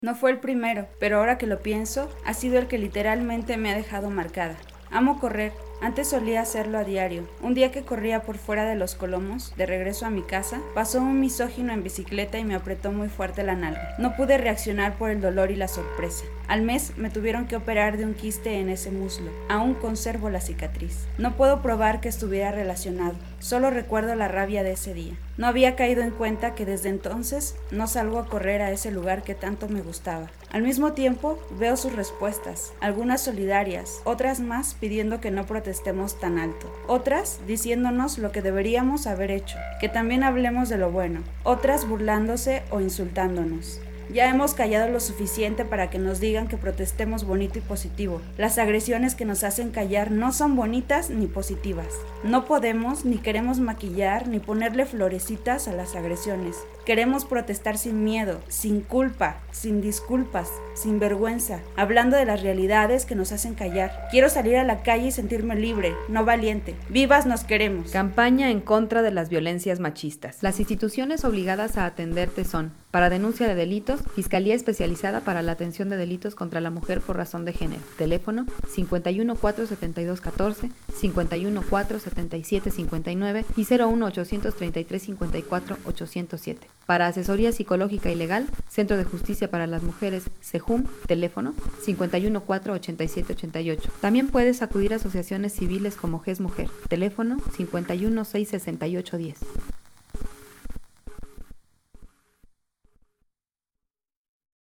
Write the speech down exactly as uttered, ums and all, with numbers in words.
No fue el primero, pero ahora que lo pienso, ha sido el que literalmente me ha dejado marcada. Amo correr. Antes solía hacerlo a diario. Un día que corría por fuera de Los Colomos, de regreso a mi casa, pasó un misógino en bicicleta y me apretó muy fuerte la nalga. No pude reaccionar por el dolor y la sorpresa. Al mes me tuvieron que operar de un quiste en ese muslo. Aún conservo la cicatriz. No puedo probar que estuviera relacionado. Solo recuerdo la rabia de ese día. No había caído en cuenta que desde entonces no salgo a correr a ese lugar que tanto me gustaba. Al mismo tiempo, veo sus respuestas, algunas solidarias, otras más pidiendo que no protestemos tan alto, otras diciéndonos lo que deberíamos haber hecho, que también hablemos de lo bueno, otras burlándose o insultándonos. Ya hemos callado lo suficiente para que nos digan que protestemos bonito y positivo. Las agresiones que nos hacen callar no son bonitas ni positivas. No podemos ni queremos maquillar ni ponerle florecitas a las agresiones. Queremos protestar sin miedo, sin culpa, sin disculpas, sin vergüenza, hablando de las realidades que nos hacen callar. Quiero salir a la calle y sentirme libre, no valiente. ¡Vivas nos queremos! Campaña en contra de las violencias machistas. Las instituciones obligadas a atenderte son: para denuncia de delitos, Fiscalía Especializada para la Atención de Delitos contra la Mujer por Razón de Género. Teléfono cincuenta y uno cuatro setenta y dos catorce, cincuenta y uno cuatro setenta y siete cincuenta y nueve y cero uno ochocientos treinta y tres cincuenta y cuatro ochocientos siete. Para asesoría psicológica y legal, Centro de Justicia para las Mujeres, CEJUM, teléfono cincuenta y uno cuatro ochenta y siete ochenta y ocho. También puedes acudir a asociaciones civiles como G E S Mujer, teléfono cincuenta y uno seis sesenta y ocho diez.